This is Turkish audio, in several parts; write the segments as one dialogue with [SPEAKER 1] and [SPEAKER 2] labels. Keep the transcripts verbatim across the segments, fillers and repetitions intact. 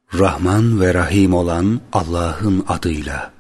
[SPEAKER 1] Rahman ve Rahim olan Allah'ın adıyla.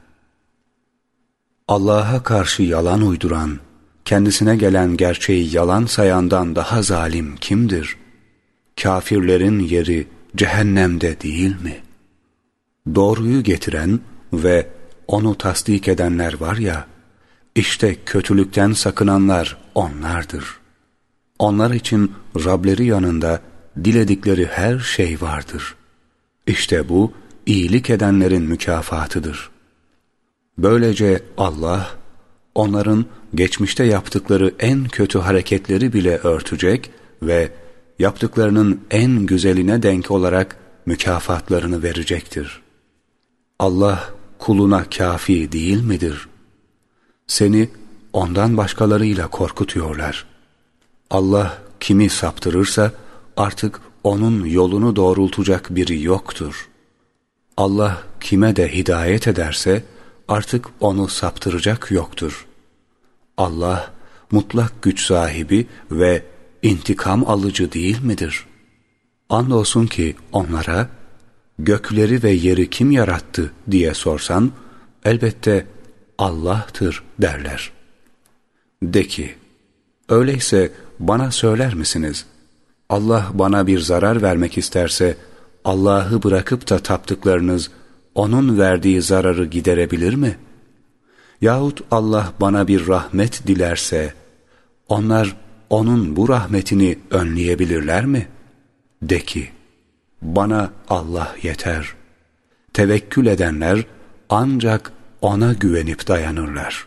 [SPEAKER 1] Allah'a karşı yalan uyduran, kendisine gelen gerçeği yalan sayandan daha zalim kimdir? Kafirlerin yeri cehennemde değil mi? Doğruyu getiren ve onu tasdik edenler var ya, işte kötülükten sakınanlar onlardır. Onlar için Rableri yanında diledikleri her şey vardır. İşte bu, iyilik edenlerin mükafatıdır. Böylece Allah, onların geçmişte yaptıkları en kötü hareketleri bile örtecek ve yaptıklarının en güzeline denk olarak mükafatlarını verecektir. Allah, kuluna kafi değil midir? Seni ondan başkalarıyla korkutuyorlar. Allah, kimi saptırırsa artık onun yolunu doğrultacak biri yoktur. Allah kime de hidayet ederse artık onu saptıracak yoktur. Allah mutlak güç sahibi ve intikam alıcı değil midir? Andolsun ki onlara gökleri ve yeri kim yarattı diye sorsan elbette Allah'tır derler. De ki, öyleyse bana söyler misiniz? Allah bana bir zarar vermek isterse, Allah'ı bırakıp da taptıklarınız, onun verdiği zararı giderebilir mi? Yahut Allah bana bir rahmet dilerse, onlar onun bu rahmetini önleyebilirler mi? De ki, bana Allah yeter. Tevekkül edenler ancak ona güvenip dayanırlar.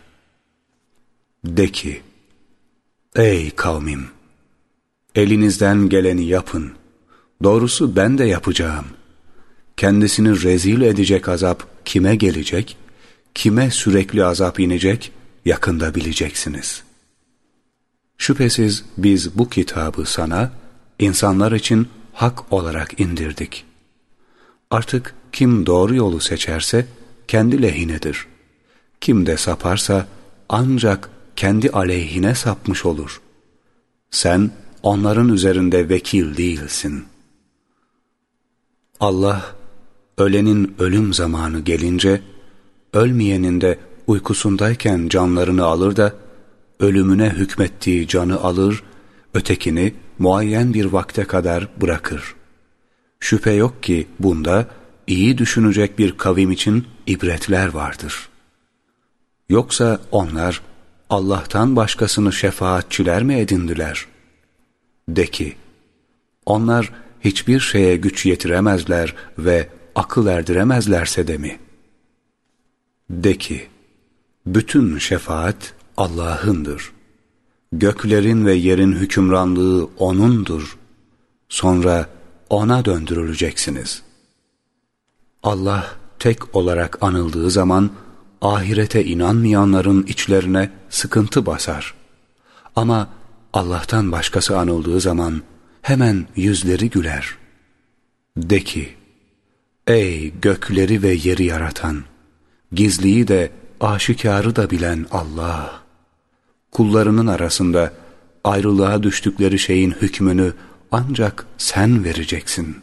[SPEAKER 1] De ki, ey kavmim! Elinizden geleni yapın. Doğrusu ben de yapacağım. Kendisini rezil edecek azap kime gelecek, kime sürekli azap inecek, yakında bileceksiniz. Şüphesiz biz bu kitabı sana, insanlar için hak olarak indirdik. Artık kim doğru yolu seçerse, kendi lehinedir. Kim de saparsa, ancak kendi aleyhine sapmış olur. Sen, onların üzerinde vekil değilsin. Allah, ölenin ölüm zamanı gelince, ölmeyenin de uykusundayken canlarını alır da, ölümüne hükmettiği canı alır, ötekini muayyen bir vakte kadar bırakır. Şüphe yok ki bunda, iyi düşünecek bir kavim için ibretler vardır. Yoksa onlar, Allah'tan başkasını şefaatçiler mi edindiler? De ki, onlar hiçbir şeye güç yetiremezler ve akıl erdiremezlerse de mi? De ki, bütün şefaat Allah'ındır. Göklerin ve yerin hükümranlığı O'nundur. Sonra O'na döndürüleceksiniz. Allah tek olarak anıldığı zaman, ahirete inanmayanların içlerine sıkıntı basar. Ama Allah'tan başkası anıldığı zaman hemen yüzleri güler. De ki, ey gökleri ve yeri yaratan, gizliyi de aşikarı da bilen Allah! Kullarının arasında ayrılığa düştükleri şeyin hükmünü ancak sen vereceksin.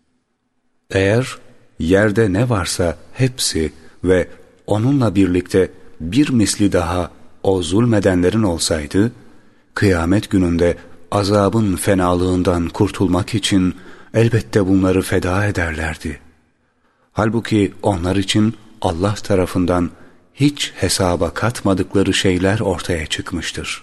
[SPEAKER 1] Eğer yerde ne varsa hepsi ve onunla birlikte bir misli daha o zulmedenlerin olsaydı, kıyamet gününde azabın fenalığından kurtulmak için elbette bunları feda ederlerdi. Halbuki onlar için Allah tarafından hiç hesaba katmadıkları şeyler ortaya çıkmıştır.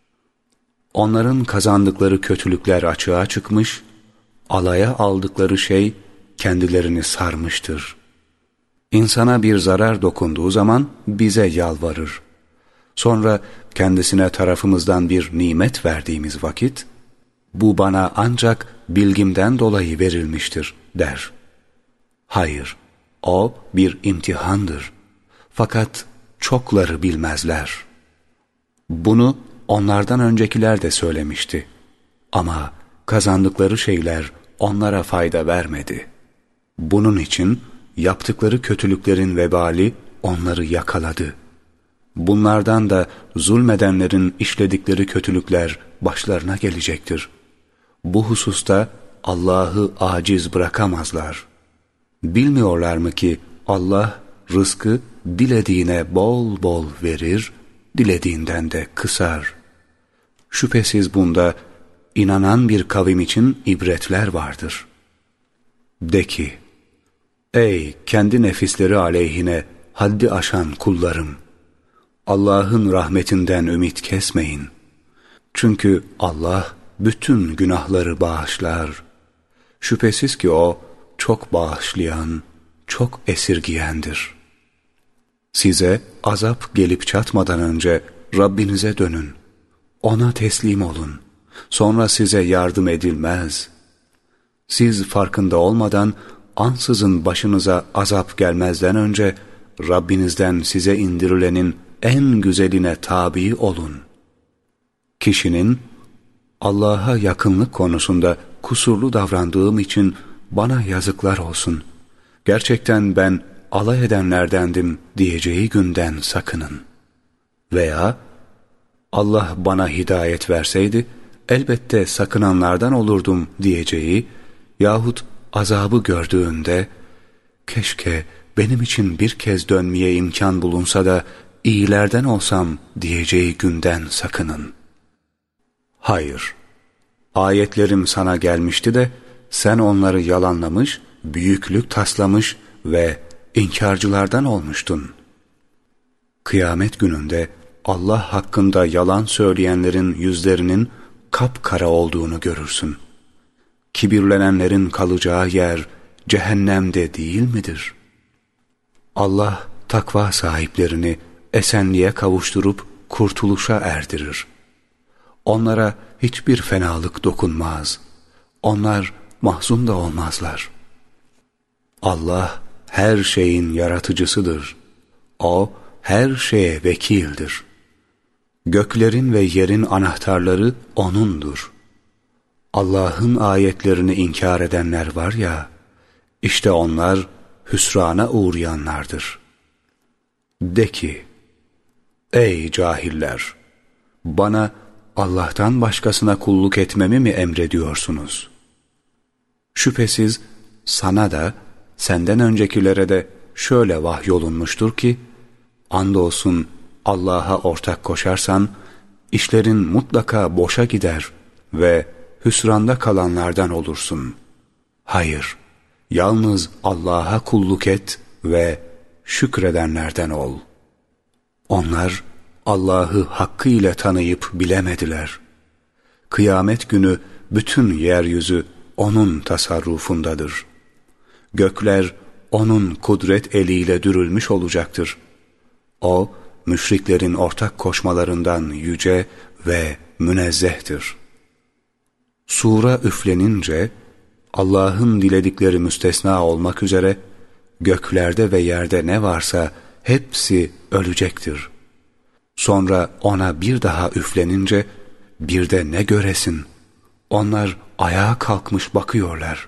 [SPEAKER 1] Onların kazandıkları kötülükler açığa çıkmış, alaya aldıkları şey kendilerini sarmıştır. İnsana bir zarar dokunduğu zaman bize yalvarır. Sonra kendisine tarafımızdan bir nimet verdiğimiz vakit, bu bana ancak bilgimden dolayı verilmiştir der. Hayır, o bir imtihandır. Fakat çokları bilmezler. Bunu onlardan öncekiler de söylemişti. Ama kazandıkları şeyler onlara fayda vermedi. Bunun için yaptıkları kötülüklerin vebali onları yakaladı. Bunlardan da zulmedenlerin işledikleri kötülükler başlarına gelecektir. Bu hususta Allah'ı aciz bırakamazlar. Bilmiyorlar mı ki Allah rızkı dilediğine bol bol verir, dilediğinden de kısar. Şüphesiz bunda inanan bir kavim için ibretler vardır. De ki, ey kendi nefisleri aleyhine haddi aşan kullarım! Allah'ın rahmetinden ümit kesmeyin. Çünkü Allah bütün günahları bağışlar. Şüphesiz ki O çok bağışlayan, çok esirgiyendir. Size azap gelip çatmadan önce Rabbinize dönün. Ona teslim olun. Sonra size yardım edilmez. Siz farkında olmadan ansızın başınıza azap gelmezden önce Rabbinizden size indirilenin en güzeline tabi olun. Kişinin Allah'a yakınlık konusunda kusurlu davrandığım için bana yazıklar olsun. Gerçekten ben alay edenlerdendim diyeceği günden sakının. Veya Allah bana hidayet verseydi elbette sakınanlardan olurdum diyeceği yahut azabı gördüğünde keşke benim için bir kez dönmeye imkan bulunsa da iyilerden olsam diyeceği günden sakının. Hayır, ayetlerim sana gelmişti de sen onları yalanlamış, büyüklük taslamış ve inkarcılardan olmuştun. Kıyamet gününde Allah hakkında yalan söyleyenlerin yüzlerinin kapkara olduğunu görürsün. Kibirlenenlerin kalacağı yer cehennemde değil midir? Allah takva sahiplerini esenliğe kavuşturup kurtuluşa erdirir. Onlara hiçbir fenalık dokunmaz. Onlar mahzun da olmazlar. Allah her şeyin yaratıcısıdır. O her şeye vekildir. Göklerin ve yerin anahtarları O'nundur. Allah'ın ayetlerini inkar edenler var ya, işte onlar hüsrana uğrayanlardır. De ki, ey cahiller! Bana Allah'tan başkasına kulluk etmemi mi emrediyorsunuz? Şüphesiz sana da, senden öncekilere de şöyle vahyolunmuştur ki, andolsun Allah'a ortak koşarsan, işlerin mutlaka boşa gider ve hüsranda kalanlardan olursun. Hayır, yalnız Allah'a kulluk et ve şükredenlerden ol. Onlar Allah'ı hakkıyla tanıyıp bilemediler. Kıyamet günü bütün yeryüzü O'nun tasarrufundadır. Gökler O'nun kudret eliyle dürülmüş olacaktır. O, müşriklerin ortak koşmalarından yüce ve münezzehtir. Sura üflenince, Allah'ın diledikleri müstesna olmak üzere, göklerde ve yerde ne varsa hepsi ölecektir. Sonra ona bir daha üflenince, bir de ne göresin? Onlar ayağa kalkmış bakıyorlar.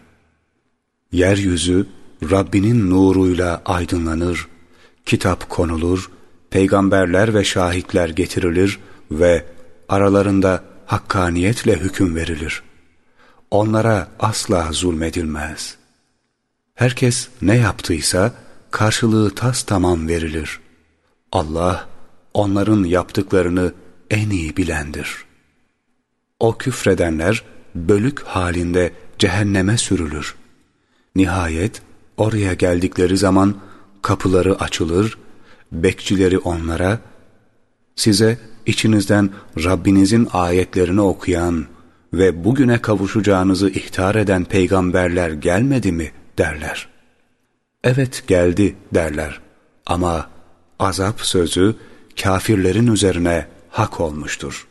[SPEAKER 1] Yeryüzü Rabbinin nuruyla aydınlanır, kitap konulur, peygamberler ve şahitler getirilir ve aralarında hakkaniyetle hüküm verilir. Onlara asla zulmedilmez. Herkes ne yaptıysa karşılığı tastamam verilir. Allah onların yaptıklarını en iyi bilendir. O küfredenler bölük halinde cehenneme sürülür. Nihayet oraya geldikleri zaman kapıları açılır, bekçileri onlara, size içinizden Rabbinizin ayetlerini okuyan ve bugüne kavuşacağınızı ihtar eden peygamberler gelmedi mi derler. Evet geldi derler ama azap sözü kafirlerin üzerine hak olmuştur.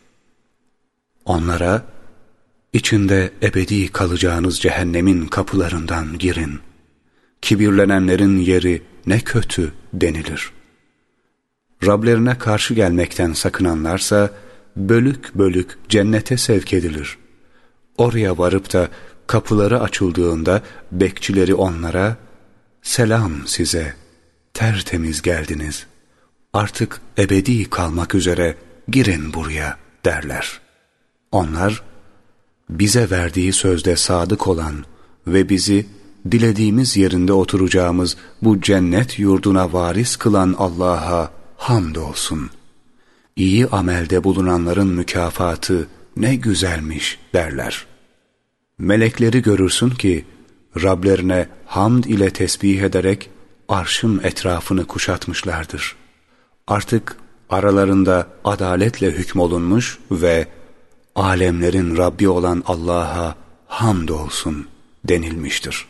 [SPEAKER 1] Onlara, içinde ebedi kalacağınız cehennemin kapılarından girin. Kibirlenenlerin yeri ne kötü denilir. Rablerine karşı gelmekten sakınanlarsa bölük bölük cennete sevk edilir. Oraya varıp da kapıları açıldığında bekçileri onlara, selam size, tertemiz geldiniz. Artık ebedi kalmak üzere girin buraya derler. Onlar, bize verdiği sözde sadık olan ve bizi dilediğimiz yerinde oturacağımız bu cennet yurduna varis kılan Allah'a hamdolsun. İyi amelde bulunanların mükafatı ne güzelmiş derler. Melekleri görürsün ki Rablerine hamd ile tesbih ederek arşın etrafını kuşatmışlardır. Artık aralarında adaletle hükmolunmuş ve alemlerin Rabbi olan Allah'a hamdolsun denilmiştir.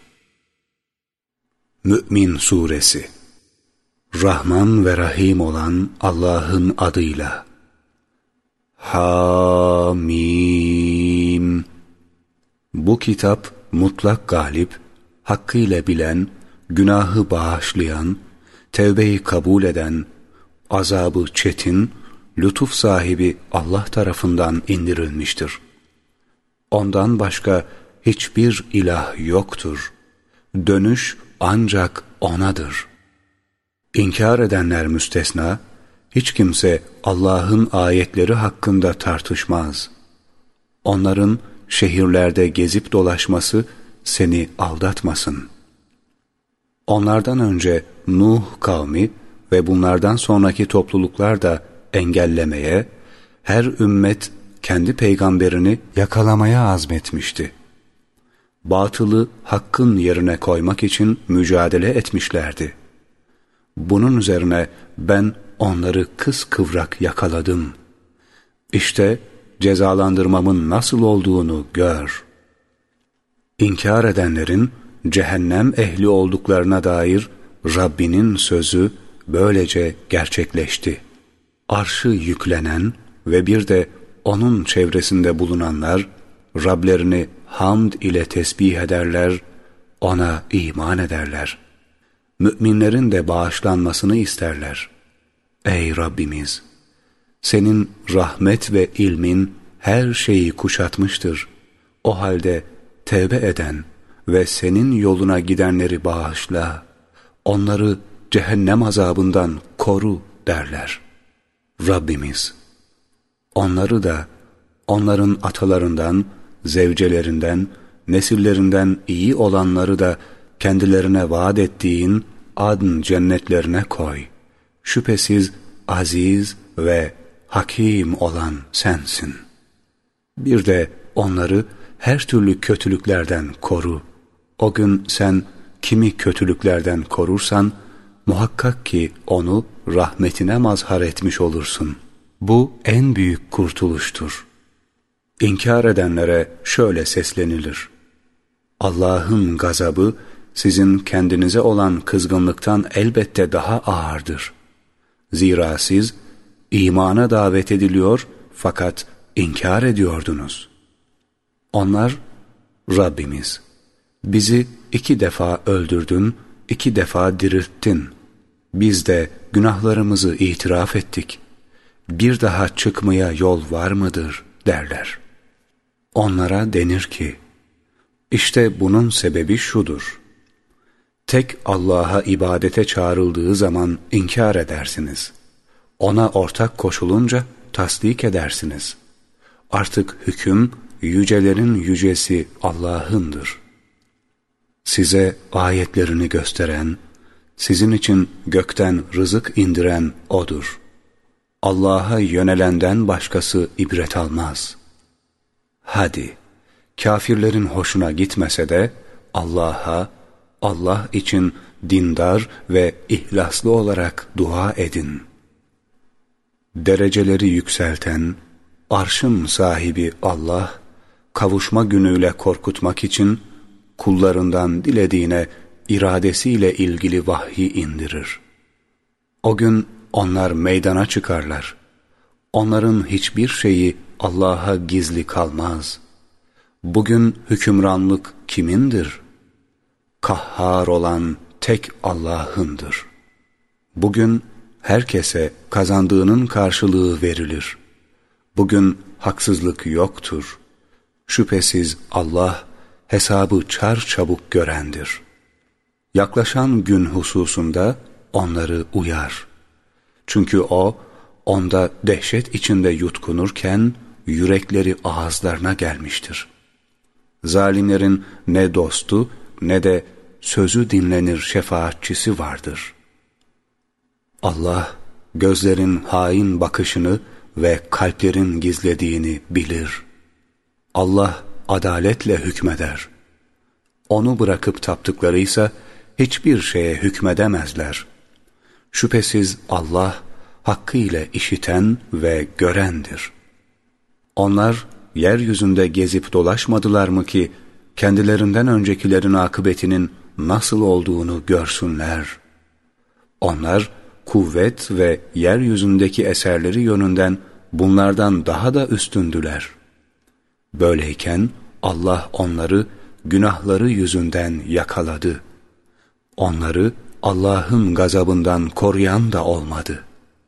[SPEAKER 1] Mü'min Suresi. Rahman ve Rahim olan Allah'ın adıyla. Hamim. Bu kitap mutlak galip, hakkıyla bilen, günahı bağışlayan, tevbeyi kabul eden, azabı çetin, lütuf sahibi Allah tarafından indirilmiştir. Ondan başka hiçbir ilah yoktur. Dönüş ancak O'nadır. İnkar edenler müstesna, hiç kimse Allah'ın ayetleri hakkında tartışmaz. Onların şehirlerde gezip dolaşması seni aldatmasın. Onlardan önce Nuh kavmi ve bunlardan sonraki topluluklar da engellemeye, her ümmet kendi peygamberini yakalamaya azmetmişti. Batılı hakkın yerine koymak için mücadele etmişlerdi. Bunun üzerine ben onları kıskıvrak yakaladım. İşte cezalandırmamın nasıl olduğunu gör. İnkar edenlerin cehennem ehli olduklarına dair Rabbinin sözü böylece gerçekleşti. Arşı yüklenen ve bir de onun çevresinde bulunanlar Rablerini hamd ile tesbih ederler, ona iman ederler. Müminlerin de bağışlanmasını isterler. Ey Rabbimiz! Senin rahmet ve ilmin her şeyi kuşatmıştır. O halde tevbe eden ve senin yoluna gidenleri bağışla, onları cehennem azabından koru derler. Rabbimiz, onları da onların atalarından, zevcelerinden, nesillerinden iyi olanları da kendilerine vaat ettiğin adn cennetlerine koy. Şüphesiz aziz ve hakim olan sensin. Bir de onları her türlü kötülüklerden koru. O gün sen kimi kötülüklerden korursan, muhakkak ki onu rahmetine mazhar etmiş olursun. Bu en büyük kurtuluştur. İnkar edenlere şöyle seslenilir: Allah'ın gazabı sizin kendinize olan kızgınlıktan elbette daha ağırdır. Zira siz imana davet ediliyor fakat inkar ediyordunuz. Onlar, Rabbimiz, bizi iki defa öldürdün, iki defa dirilttin. Biz de günahlarımızı itiraf ettik. Bir daha çıkmaya yol var mıdır derler. Onlara denir ki, işte bunun sebebi şudur. Tek Allah'a ibadete çağrıldığı zaman inkar edersiniz. Ona ortak koşulunca tasdik edersiniz. Artık hüküm yücelerin yücesi Allah'ındır. Size ayetlerini gösteren, sizin için gökten rızık indiren O'dur. Allah'a yönelenden başkası ibret almaz. Hadi, kafirlerin hoşuna gitmese de Allah'a, Allah için dindar ve ihlaslı olarak dua edin. Dereceleri yükselten, arşın sahibi Allah, kavuşma günüyle korkutmak için kullarından dilediğine iradesiyle ilgili vahyi indirir. O gün onlar meydana çıkarlar. Onların hiçbir şeyi Allah'a gizli kalmaz. Bugün hükümranlık kimindir? Kahhar olan tek Allah'ındır. Bugün herkese kazandığının karşılığı verilir. Bugün haksızlık yoktur. Şüphesiz Allah hesabı çarçabuk görendir. Yaklaşan gün hususunda onları uyar. Çünkü o, onda dehşet içinde yutkunurken yürekleri ağızlarına gelmiştir. Zalimlerin ne dostu ne de sözü dinlenir şefaatçisi vardır. Allah, gözlerin hain bakışını ve kalplerin gizlediğini bilir. Allah adaletle hükmeder. Onu bırakıp taptıklarıysa hiçbir şeye hükmedemezler. Şüphesiz Allah, hakkıyla işiten ve görendir. Onlar, yeryüzünde gezip dolaşmadılar mı ki, kendilerinden öncekilerin akıbetinin nasıl olduğunu görsünler. Onlar, kuvvet ve yeryüzündeki eserleri yönünden bunlardan daha da üstündüler. Böyleyken Allah onları günahları yüzünden yakaladı. Onları Allah'ın gazabından koruyan da olmadı.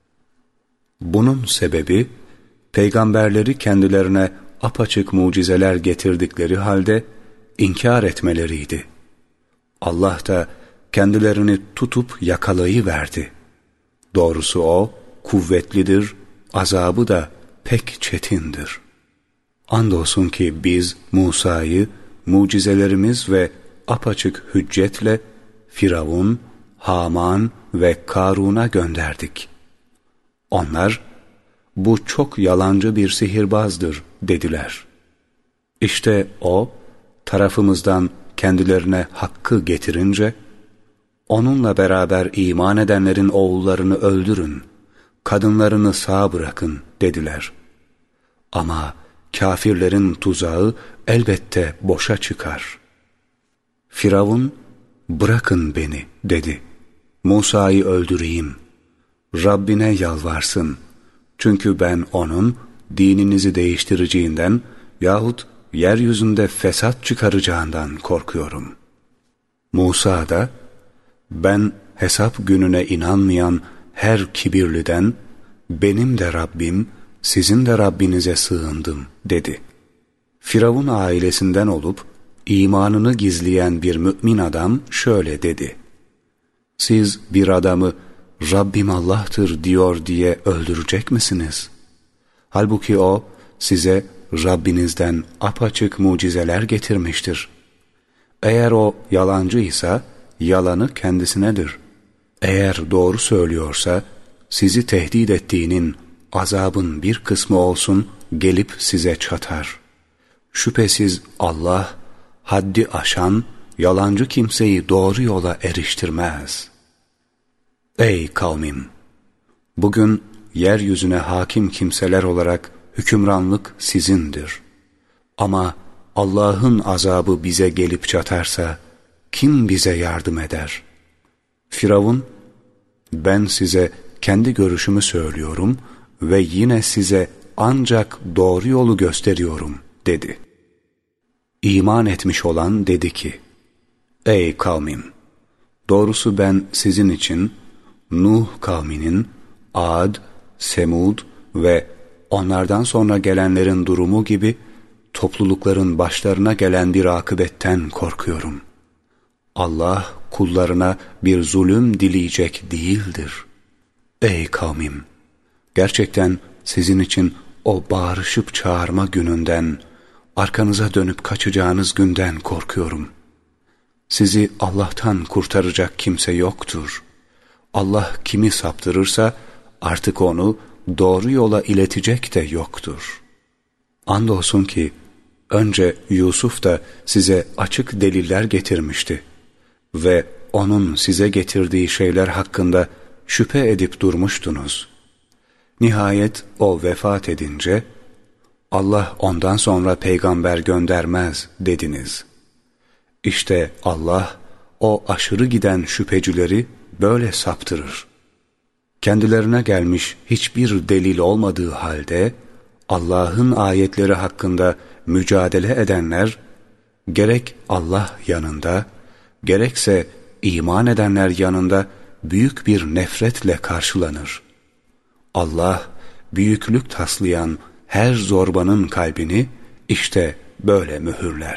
[SPEAKER 1] Bunun sebebi, peygamberleri kendilerine apaçık mucizeler getirdikleri halde inkar etmeleriydi. Allah da kendilerini tutup yakalayıverdi. Doğrusu O kuvvetlidir, azabı da pek çetindir. Andolsun ki biz Musa'yı mucizelerimiz ve apaçık hüccetle Firavun, Haman ve Karun'a gönderdik. Onlar, bu çok yalancı bir sihirbazdır dediler. İşte o, tarafımızdan kendilerine hakkı getirince, onunla beraber iman edenlerin oğullarını öldürün, kadınlarını sağ bırakın dediler. Ama kafirlerin tuzağı elbette boşa çıkar. Firavun, bırakın beni dedi. Musa'yı öldüreyim. Rabbine yalvarsın. Çünkü ben onun dininizi değiştireceğinden yahut yeryüzünde fesat çıkaracağından korkuyorum. Musa da, ben hesap gününe inanmayan her kibirliden benim de Rabbim, sizin de Rabbinize sığındım dedi. Firavun ailesinden olup imanını gizleyen bir mümin adam şöyle dedi. Siz bir adamı Rabbim Allah'tır diyor diye öldürecek misiniz? Halbuki o size Rabbinizden apaçık mucizeler getirmiştir. Eğer o yalancıysa yalanı kendisinedir. Eğer doğru söylüyorsa sizi tehdit ettiğinin azabın bir kısmı olsun gelip size çatar. Şüphesiz Allah haddi aşan, yalancı kimseyi doğru yola eriştirmez. Ey kavmim! Bugün yeryüzüne hakim kimseler olarak hükümranlık sizindir. Ama Allah'ın azabı bize gelip çatarsa kim bize yardım eder? Firavun, ben size kendi görüşümü söylüyorum ve yine size ancak doğru yolu gösteriyorum dedi. İman etmiş olan dedi ki, ey kavmim! Doğrusu ben sizin için Nuh kavminin, Ad, Semud ve onlardan sonra gelenlerin durumu gibi toplulukların başlarına gelen bir akıbetten korkuyorum. Allah kullarına bir zulüm dileyecek değildir. Ey kavmim! Gerçekten sizin için o bağırışıp çağırma gününden, arkanıza dönüp kaçacağınız günden korkuyorum. Sizi Allah'tan kurtaracak kimse yoktur. Allah kimi saptırırsa artık onu doğru yola iletecek de yoktur. Andolsun ki önce Yusuf da size açık deliller getirmişti ve onun size getirdiği şeyler hakkında şüphe edip durmuştunuz. Nihayet o vefat edince Allah ondan sonra peygamber göndermez dediniz. İşte Allah o aşırı giden şüphecileri böyle saptırır. Kendilerine gelmiş hiçbir delil olmadığı halde Allah'ın ayetleri hakkında mücadele edenler gerek Allah yanında gerekse iman edenler yanında büyük bir nefretle karşılanır. Allah büyüklük taslayan her zorbanın kalbini işte böyle mühürler.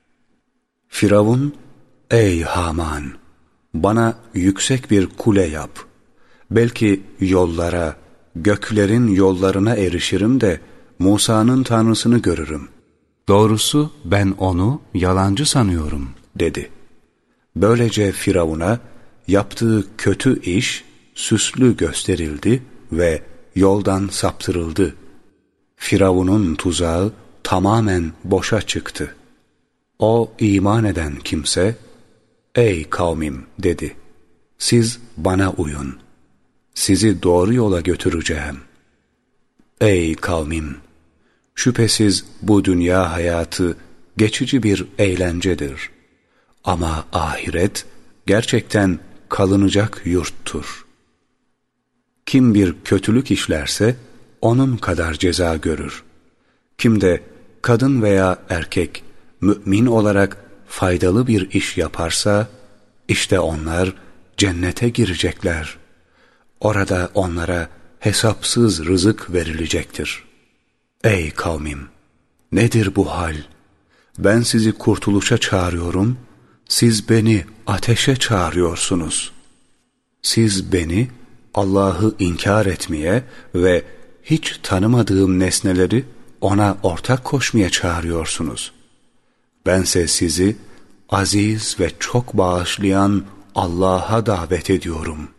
[SPEAKER 1] Firavun, ey Haman! Bana yüksek bir kule yap. Belki yollara, göklerin yollarına erişirim de Musa'nın tanrısını görürüm. Doğrusu ben onu yalancı sanıyorum dedi. Böylece Firavun'a yaptığı kötü iş süslü gösterildi ve yoldan saptırıldı. Firavun'un tuzağı tamamen boşa çıktı. O iman eden kimse, "Ey kavmim," dedi, "siz bana uyun. Sizi doğru yola götüreceğim." Ey kavmim! Şüphesiz bu dünya hayatı geçici bir eğlencedir. Ama ahiret gerçekten kalınacak yurttur. Kim bir kötülük işlerse onun kadar ceza görür. Kim de kadın veya erkek mümin olarak faydalı bir iş yaparsa, işte onlar cennete girecekler. Orada onlara hesapsız rızık verilecektir. Ey kavmim! Nedir bu hal? Ben sizi kurtuluşa çağırıyorum, siz beni ateşe çağırıyorsunuz. Siz beni Allah'ı inkar etmeye ve hiç tanımadığım nesneleri ona ortak koşmaya çağırıyorsunuz. Bense sizi aziz ve çok bağışlayan Allah'a davet ediyorum.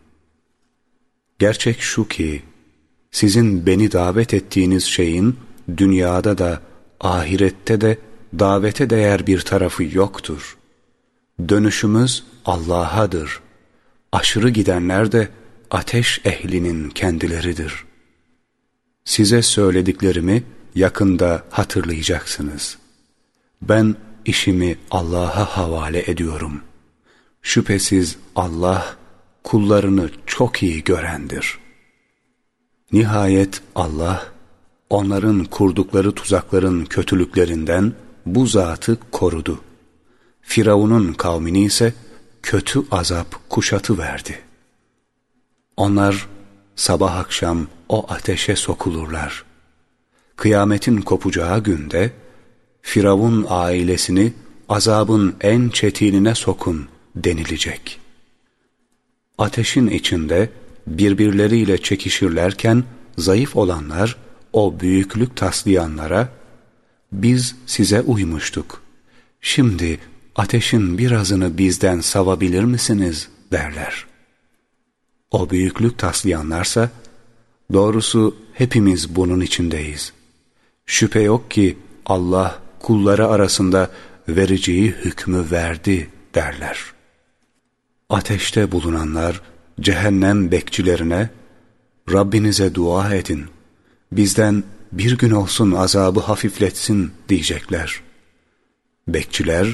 [SPEAKER 1] Gerçek şu ki, sizin beni davet ettiğiniz şeyin dünyada da ahirette de davete değer bir tarafı yoktur. Dönüşümüz Allah'adır. Aşırı gidenler de ateş ehlinin kendileridir. Size söylediklerimi yakında hatırlayacaksınız. Ben işimi Allah'a havale ediyorum. Şüphesiz Allah kullarını çok iyi görendir. Nihayet Allah, onların kurdukları tuzakların kötülüklerinden bu zatı korudu. Firavun'un kavmini ise kötü azap kuşatıverdi. Onlar sabah akşam o ateşe sokulurlar. Kıyametin kopacağı günde Firavun ailesini azabın en çetinine sokun denilecek. Ateşin içinde birbirleriyle çekişirlerken zayıf olanlar o büyüklük taslayanlara, "Biz size uymuştuk. Şimdi ateşin birazını bizden savabilir misiniz?" derler. O büyüklük taslayanlarsa, "Doğrusu hepimiz bunun içindeyiz. Şüphe yok ki Allah kulları arasında vereceği hükmü verdi," derler. Ateşte bulunanlar cehennem bekçilerine, "Rabbinize dua edin, bizden bir gün olsun azabı hafifletsin," diyecekler. Bekçiler,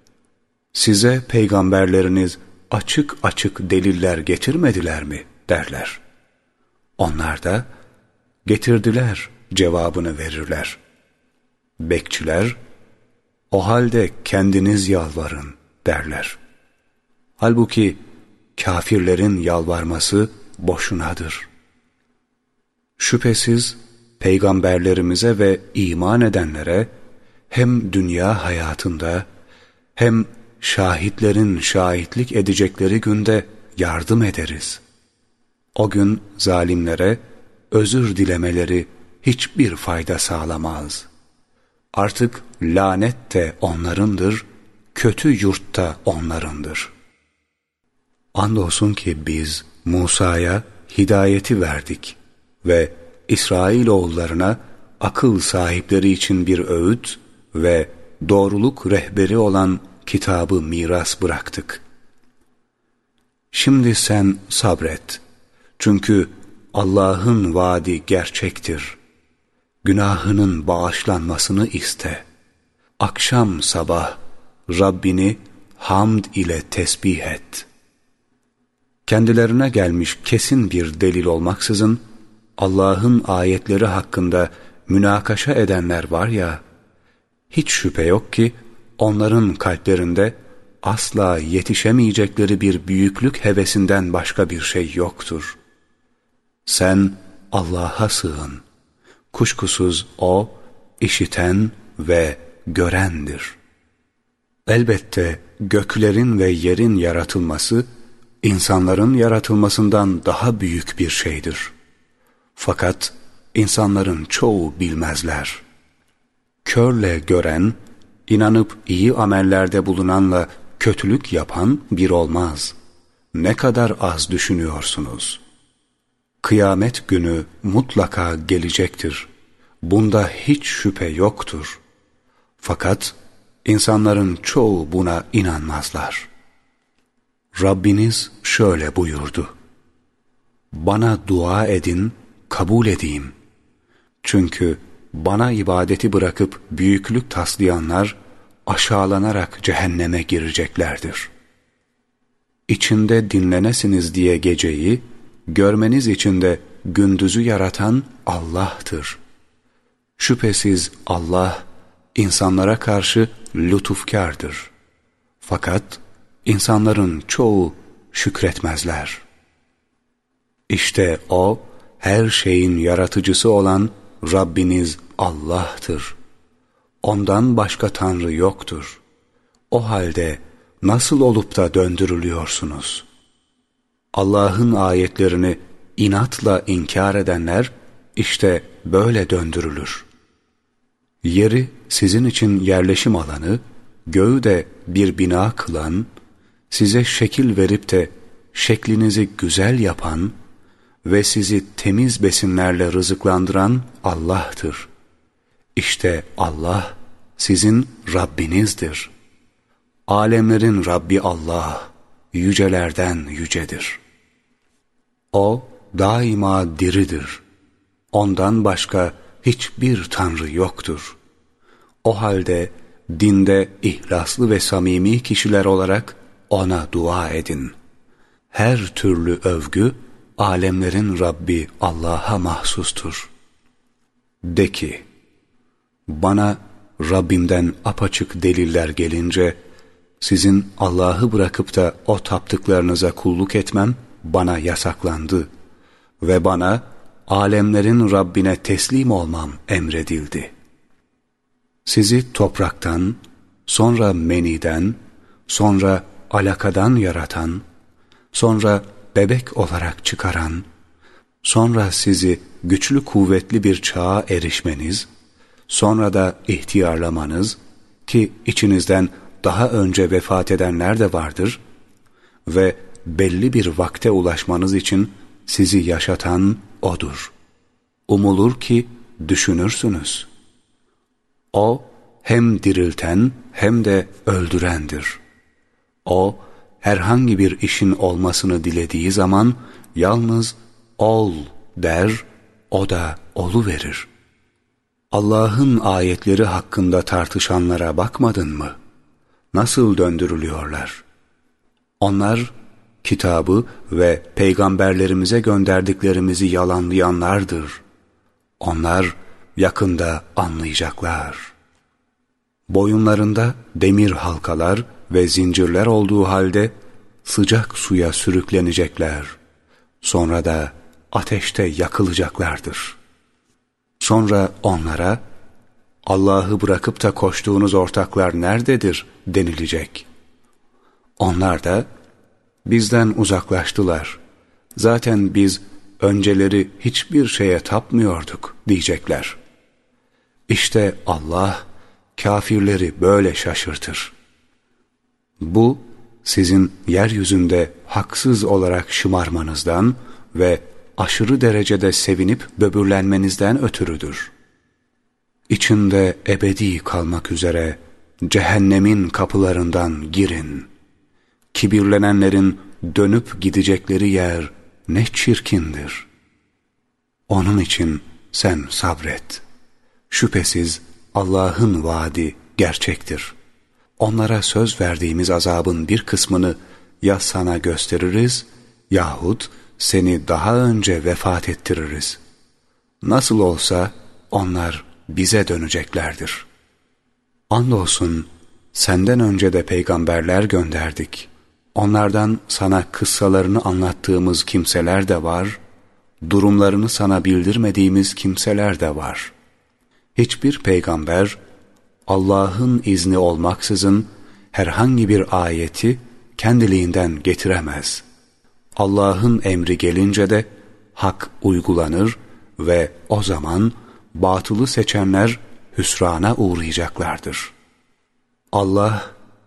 [SPEAKER 1] "Size peygamberleriniz açık açık deliller getirmediler mi?" derler. Onlar da, "Getirdiler," cevabını verirler. Bekçiler, "O halde kendiniz yalvarın," derler. Halbuki kafirlerin yalvarması boşunadır. Şüphesiz peygamberlerimize ve iman edenlere hem dünya hayatında hem şahitlerin şahitlik edecekleri günde yardım ederiz. O gün zalimlere özür dilemeleri hiçbir fayda sağlamaz. Artık lanet de onlarındır, kötü yurt da onlarındır. Andolsun ki biz Musa'ya hidayeti verdik ve İsrailoğullarına akıl sahipleri için bir öğüt ve doğruluk rehberi olan kitabı miras bıraktık. Şimdi sen sabret. Çünkü Allah'ın vaadi gerçektir. Günahının bağışlanmasını iste. Akşam sabah Rabbini hamd ile tesbih et. Kendilerine gelmiş kesin bir delil olmaksızın Allah'ın ayetleri hakkında münakaşa edenler var ya, hiç şüphe yok ki onların kalplerinde asla yetişemeyecekleri bir büyüklük hevesinden başka bir şey yoktur. Sen Allah'a sığın. Kuşkusuz O, işiten ve görendir. Elbette göklerin ve yerin yaratılması, insanların yaratılmasından daha büyük bir şeydir. Fakat insanların çoğu bilmezler. Körle gören, inanıp iyi amellerde bulunanla kötülük yapan bir olmaz. Ne kadar az düşünüyorsunuz. Kıyamet günü mutlaka gelecektir. Bunda hiç şüphe yoktur. Fakat insanların çoğu buna inanmazlar. Rabbiniz şöyle buyurdu: Bana dua edin, kabul edeyim. Çünkü bana ibadeti bırakıp büyüklük taslayanlar aşağılanarak cehenneme gireceklerdir. İçinde dinlenesiniz diye geceyi, görmeniz için de gündüzü yaratan Allah'tır. Şüphesiz Allah insanlara karşı lütufkârdır. Fakat insanların çoğu şükretmezler. İşte O, her şeyin yaratıcısı olan Rabbiniz Allah'tır. Ondan başka Tanrı yoktur. O halde nasıl olup da döndürülüyorsunuz? Allah'ın ayetlerini inatla inkar edenler işte böyle döndürülür. Yeri sizin için yerleşim alanı, göğü de bir bina kılan, size şekil verip de şeklinizi güzel yapan ve sizi temiz besinlerle rızıklandıran Allah'tır. İşte Allah sizin Rabbinizdir. Alemlerin Rabbi Allah, yücelerden yücedir. O daima diridir. Ondan başka hiçbir Tanrı yoktur. O halde dinde ihlaslı ve samimi kişiler olarak O'na dua edin. Her türlü övgü alemlerin Rabbi Allah'a mahsustur. De ki, bana Rabbimden apaçık deliller gelince, sizin Allah'ı bırakıp da o taptıklarınıza kulluk etmem bana yasaklandı ve bana alemlerin Rabbine teslim olmam emredildi. Sizi topraktan, sonra meniden, sonra alakadan yaratan, sonra bebek olarak çıkaran, sonra sizi güçlü kuvvetli bir çağa erişmeniz, sonra da ihtiyarlamanız ki içinizden daha önce vefat edenler de vardır ve belli bir vakte ulaşmanız için sizi yaşatan O'dur. Umulur ki düşünürsünüz. O hem dirilten hem de öldürendir. O herhangi bir işin olmasını dilediği zaman yalnız ol der, o da oluverir. Allah'ın ayetleri hakkında tartışanlara bakmadın mı? Nasıl döndürülüyorlar? Onlar kitabı ve peygamberlerimize gönderdiklerimizi yalanlayanlardır. Onlar yakında anlayacaklar. Boyunlarında demir halkalar ve zincirler olduğu halde sıcak suya sürüklenecekler. Sonra da ateşte yakılacaklardır. Sonra onlara, Allah'ı bırakıp da koştuğunuz ortaklar nerededir denilecek. Onlar da, bizden uzaklaştılar. Zaten biz önceleri hiçbir şeye tapmıyorduk diyecekler. İşte Allah kafirleri böyle şaşırtır. Bu sizin yeryüzünde haksız olarak şımarmanızdan ve aşırı derecede sevinip böbürlenmenizden ötürüdür. İçinde ebedi kalmak üzere cehennemin kapılarından girin. Kibirlenenlerin dönüp gidecekleri yer ne çirkindir. Onun için sen sabret. Şüphesiz Allah'ın vaadi gerçektir. Onlara söz verdiğimiz azabın bir kısmını ya sana gösteririz yahut seni daha önce vefat ettiririz. Nasıl olsa onlar bize döneceklerdir. Andolsun senden önce de peygamberler gönderdik. Onlardan sana kıssalarını anlattığımız kimseler de var, durumlarını sana bildirmediğimiz kimseler de var. Hiçbir peygamber Allah'ın izni olmaksızın herhangi bir ayeti kendiliğinden getiremez. Allah'ın emri gelince de hak uygulanır ve o zaman batılı seçenler hüsrana uğrayacaklardır. Allah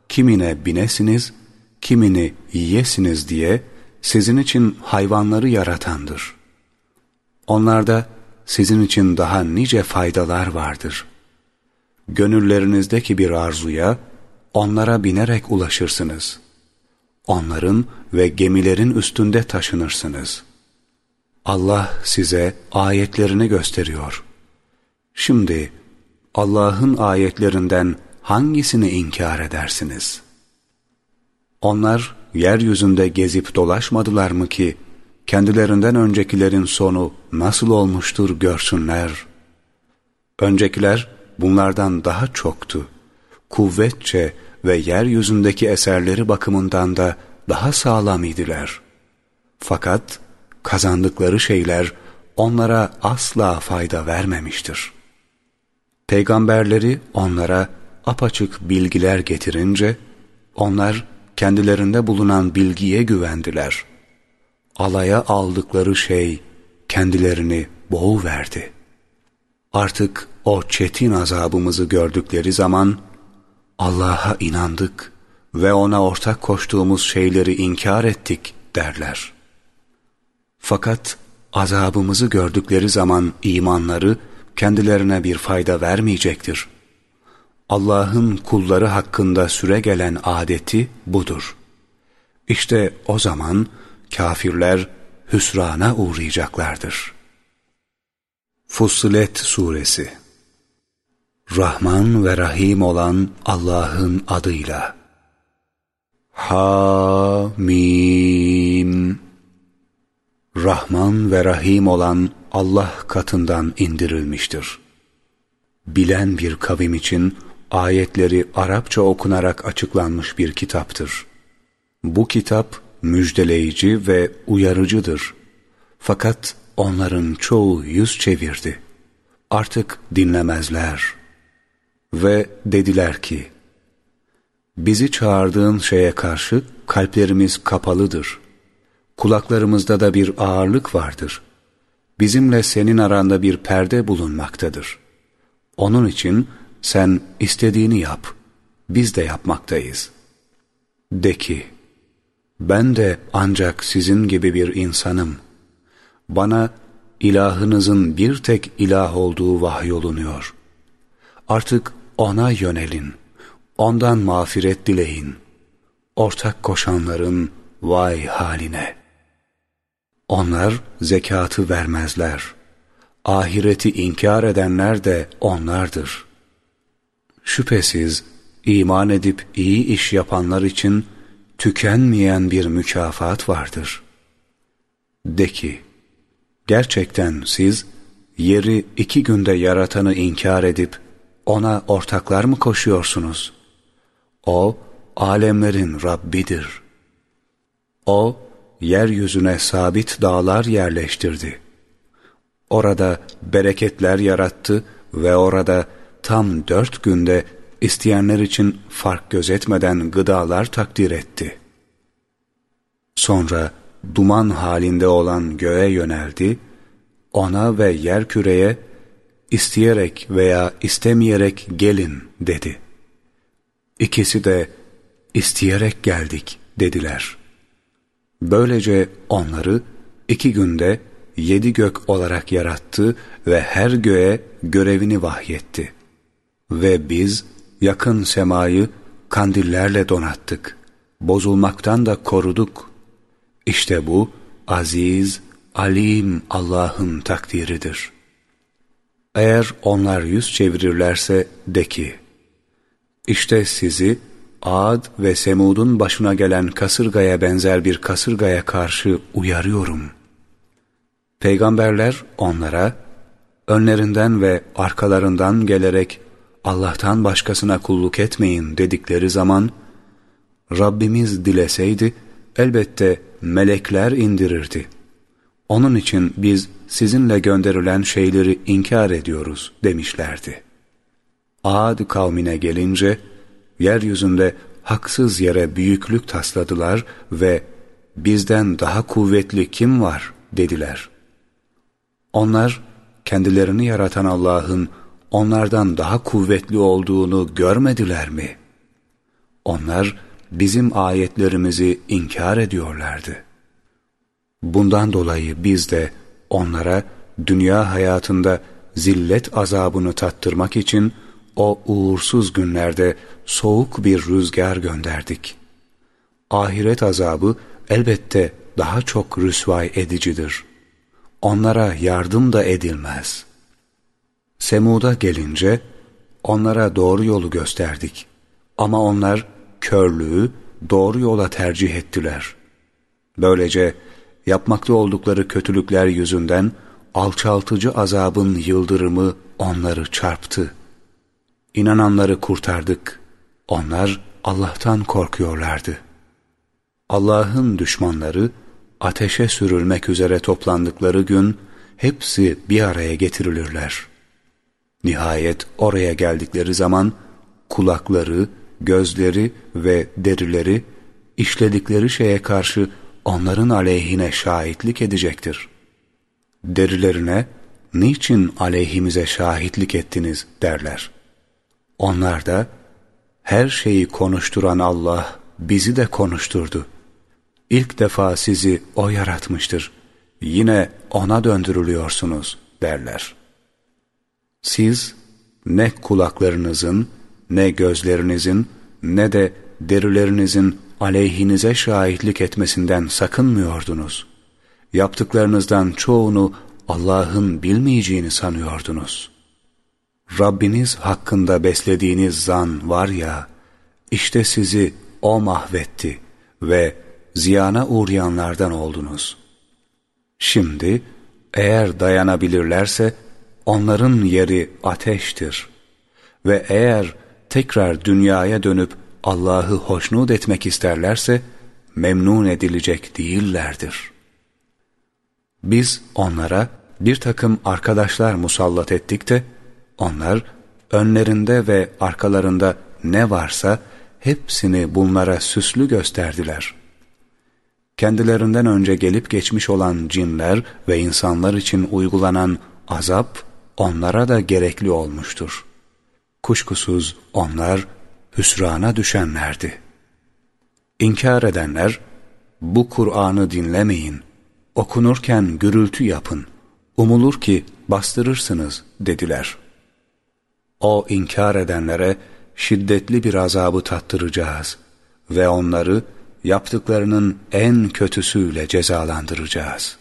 [SPEAKER 1] kimine binesiniz, kimini yiyesiniz diye sizin için hayvanları yaratandır. Onlarda sizin için daha nice faydalar vardır. Gönüllerinizdeki bir arzuya onlara binerek ulaşırsınız. Onların ve gemilerin üstünde taşınırsınız. Allah size ayetlerini gösteriyor. Şimdi Allah'ın ayetlerinden hangisini inkar edersiniz? Onlar yeryüzünde gezip dolaşmadılar mı ki kendilerinden öncekilerin sonu nasıl olmuştur görsünler. Öncekiler bunlardan daha çoktu. Kuvvetçe ve yeryüzündeki eserleri bakımından da daha sağlam idiler. Fakat kazandıkları şeyler onlara asla fayda vermemiştir. Peygamberleri onlara apaçık bilgiler getirince onlar kendilerinde bulunan bilgiye güvendiler. Alaya aldıkları şey kendilerini boğuverdi. Artık o çetin azabımızı gördükleri zaman Allah'a inandık ve ona ortak koştuğumuz şeyleri inkar ettik derler. Fakat azabımızı gördükleri zaman imanları kendilerine bir fayda vermeyecektir. Allah'ın kulları hakkında süregelen adeti budur. İşte o zaman kafirler hüsrana uğrayacaklardır. Fussilet Suresi. Rahman ve Rahim olan Allah'ın adıyla. Ha-mim. Rahman ve Rahim olan Allah katından indirilmiştir. Bilen bir kavim için ayetleri Arapça okunarak açıklanmış bir kitaptır. Bu kitap müjdeleyici ve uyarıcıdır. Fakat onların çoğu yüz çevirdi. Artık dinlemezler. Ve dediler ki, bizi çağırdığın şeye karşı kalplerimiz kapalıdır. Kulaklarımızda da bir ağırlık vardır. Bizimle senin aranda bir perde bulunmaktadır. Onun için sen istediğini yap, biz de yapmaktayız. De ki, ben de ancak sizin gibi bir insanım. Bana ilahınızın bir tek ilah olduğu vahyolunuyor. Artık ona yönelin, ondan mağfiret dileyin. Ortak koşanların vay haline. Onlar zekatı vermezler. Ahireti inkar edenler de onlardır. Şüphesiz iman edip iyi iş yapanlar için tükenmeyen bir mükafat vardır. De ki, gerçekten siz yeri iki günde yaratanı inkar edip ona ortaklar mı koşuyorsunuz? O, alemlerin Rabbidir. O, yeryüzüne sabit dağlar yerleştirdi. Orada bereketler yarattı ve orada tam dört günde isteyenler için fark gözetmeden gıdalar takdir etti. Sonra duman halinde olan göğe yöneldi, ona ve yerküreye isteyerek veya istemeyerek gelin dedi. İkisi de isteyerek geldik dediler. Böylece onları iki günde yedi gök olarak yarattı ve her göğe görevini vahyetti. Ve biz yakın semayı kandillerle donattık. Bozulmaktan da koruduk. İşte bu aziz, alim Allah'ın takdiridir. Eğer onlar yüz çevirirlerse de ki, İşte sizi Ad ve Semud'un başına gelen kasırgaya benzer bir kasırgaya karşı uyarıyorum. Peygamberler onlara, önlerinden ve arkalarından gelerek Allah'tan başkasına kulluk etmeyin dedikleri zaman, Rabbimiz dileseydi elbette melekler indirirdi. Onun için biz sizinle gönderilen şeyleri inkar ediyoruz demişlerdi. Ad kavmine gelince, yeryüzünde haksız yere büyüklük tasladılar ve bizden daha kuvvetli kim var dediler. Onlar kendilerini yaratan Allah'ın onlardan daha kuvvetli olduğunu görmediler mi? onlar bizim ayetlerimizi inkar ediyorlardı. Bundan dolayı biz de onlara dünya hayatında zillet azabını tattırmak için o uğursuz günlerde soğuk bir rüzgar gönderdik. Ahiret azabı elbette daha çok rüsvay edicidir. Onlara yardım da edilmez. Semud'a gelince onlara doğru yolu gösterdik. Ama onlar körlüğü doğru yola tercih ettiler. Böylece yapmakta oldukları kötülükler yüzünden alçaltıcı azabın yıldırımı onları çarptı. İnananları kurtardık. Onlar Allah'tan korkuyorlardı. Allah'ın düşmanları ateşe sürülmek üzere toplandıkları gün hepsi bir araya getirilirler. Nihayet oraya geldikleri zaman kulakları, gözleri ve derileri işledikleri şeye karşı onların aleyhine şahitlik edecektir. Derilerine, niçin aleyhimize şahitlik ettiniz derler. Onlar da, her şeyi konuşturan Allah bizi de konuşturdu. İlk defa sizi O yaratmıştır. Yine O'na döndürülüyorsunuz derler. Siz ne kulaklarınızın, ne gözlerinizin, ne de derilerinizin aleyhinize şahitlik etmesinden sakınmıyordunuz. Yaptıklarınızdan çoğunu Allah'ın bilmeyeceğini sanıyordunuz. Rabbiniz hakkında beslediğiniz zan var ya, işte sizi O mahvetti ve ziyana uğrayanlardan oldunuz. Şimdi eğer dayanabilirlerse onların yeri ateştir ve eğer tekrar dünyaya dönüp Allah'ı hoşnut etmek isterlerse memnun edilecek değillerdir. Biz onlara bir takım arkadaşlar musallat ettik de onlar önlerinde ve arkalarında ne varsa hepsini bunlara süslü gösterdiler. Kendilerinden önce gelip geçmiş olan cinler ve insanlar için uygulanan azap onlara da gerekli olmuştur. Kuşkusuz onlar hüsrana düşenlerdi. İnkar edenler, bu Kur'an'ı dinlemeyin, okunurken gürültü yapın, umulur ki bastırırsınız dediler. O inkar edenlere şiddetli bir azabı tattıracağız ve onları yaptıklarının en kötüsüyle cezalandıracağız.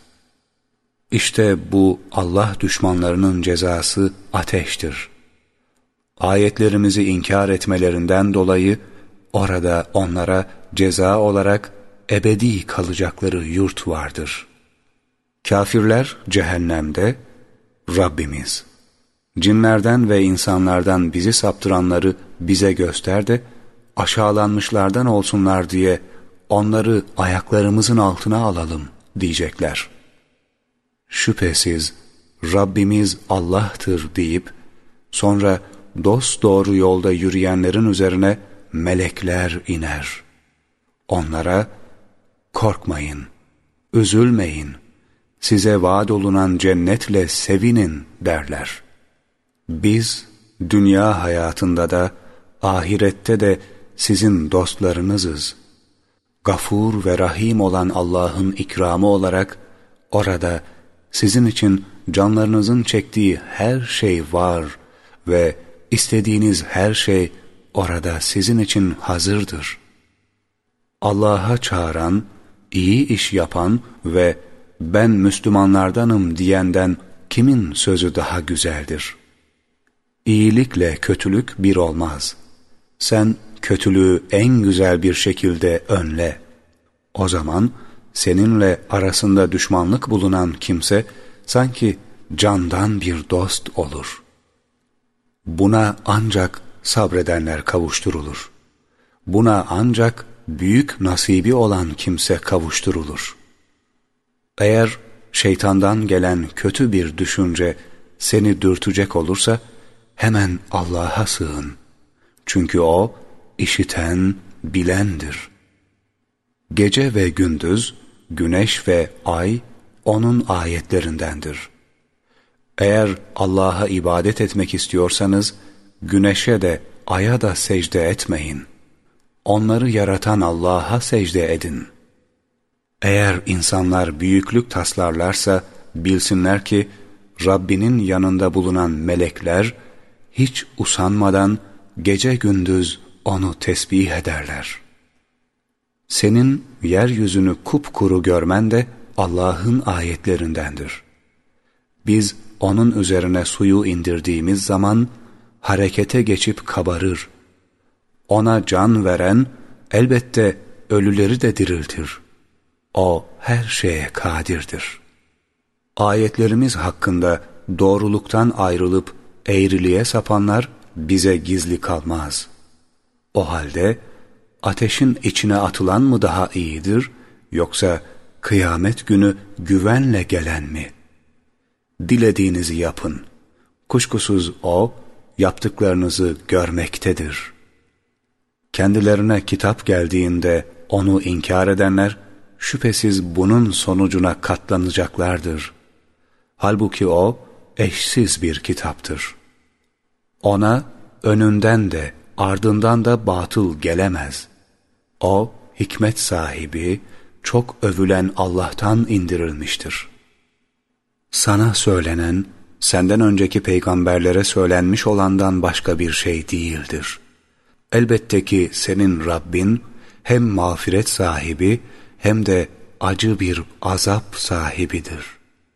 [SPEAKER 1] İşte bu Allah düşmanlarının cezası ateştir. Ayetlerimizi inkar etmelerinden dolayı orada onlara ceza olarak ebedi kalacakları yurt vardır. Kafirler cehennemde, Rabbimiz, cinlerden ve insanlardan bizi saptıranları bize göster de aşağılanmışlardan olsunlar diye onları ayaklarımızın altına alalım diyecekler. Şüphesiz Rabbimiz Allah'tır deyip sonra dosdoğru yolda yürüyenlerin üzerine melekler iner. Onlara korkmayın, üzülmeyin, size vaat olunan cennetle sevinin derler. Biz dünya hayatında da ahirette de sizin dostlarınızız. Gafur ve Rahim olan Allah'ın ikramı olarak orada sizin için canlarınızın çektiği her şey var ve istediğiniz her şey orada sizin için hazırdır. Allah'a çağıran, iyi iş yapan ve ben Müslümanlardanım diyenden kimin sözü daha güzeldir? İyilikle kötülük bir olmaz. Sen kötülüğü en güzel bir şekilde önle. O zaman seninle arasında düşmanlık bulunan kimse sanki candan bir dost olur. Buna ancak sabredenler kavuşturulur. Buna ancak büyük nasibi olan kimse kavuşturulur. Eğer şeytandan gelen kötü bir düşünce seni dürtecek olursa hemen Allah'a sığın. Çünkü O işiten, bilendir. Gece ve gündüz, güneş ve ay O'nun ayetlerindendir. Eğer Allah'a ibadet etmek istiyorsanız güneşe de aya da secde etmeyin. onları yaratan Allah'a secde edin. Eğer insanlar büyüklük taslarlarsa bilsinler ki Rabbinin yanında bulunan melekler hiç usanmadan gece gündüz onu tesbih ederler. Senin yeryüzünü kupkuru görmen de Allah'ın ayetlerindendir. Biz onun üzerine suyu indirdiğimiz zaman harekete geçip kabarır. Ona can veren elbette ölüleri de diriltir. O her şeye kadirdir. Ayetlerimiz hakkında doğruluktan ayrılıp eğriliğe sapanlar bize gizli kalmaz. O halde ateşin içine atılan mı daha iyidir, yoksa kıyamet günü güvenle gelen mi? Dilediğinizi yapın. Kuşkusuz O, yaptıklarınızı görmektedir. Kendilerine kitap geldiğinde onu inkar edenler, şüphesiz bunun sonucuna katlanacaklardır. Halbuki o, eşsiz bir kitaptır. Ona önünden de ardından da batıl gelemez. O, hikmet sahibi, çok övülen Allah'tan indirilmiştir. Sana söylenen, senden önceki peygamberlere söylenmiş olandan başka bir şey değildir. Elbette ki senin Rabbin, hem mağfiret sahibi, hem de acı bir azap sahibidir.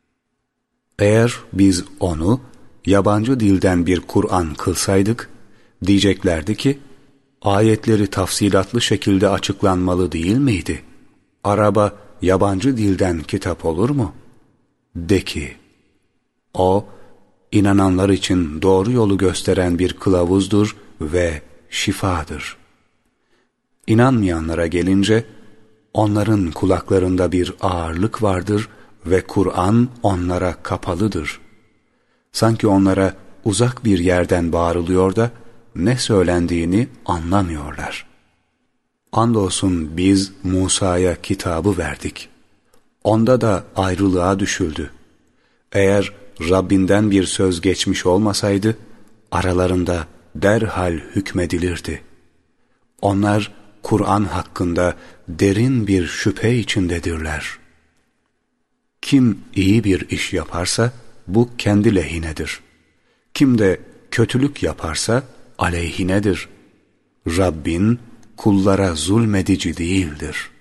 [SPEAKER 1] Eğer biz onu yabancı dilden bir Kur'an kılsaydık, diyeceklerdi ki, ayetleri tafsilatlı şekilde açıklanmalı değil miydi? Araba yabancı dilden kitap olur mu? De ki, o, inananlar için doğru yolu gösteren bir kılavuzdur ve şifadır. İnanmayanlara gelince, onların kulaklarında bir ağırlık vardır ve Kur'an onlara kapalıdır. Sanki onlara uzak bir yerden bağırılıyor da ne söylendiğini anlamıyorlar. Andolsun biz Musa'ya kitabı verdik. Onda da ayrılığa düşüldü. Eğer Rabbinden bir söz geçmiş olmasaydı, aralarında derhal hükmedilirdi. Onlar Kur'an hakkında derin bir şüphe içindedirler. Kim iyi bir iş yaparsa bu kendi lehinedir. Kim de kötülük yaparsa aleyhinedir. Rabbin kullara zulmedici değildir.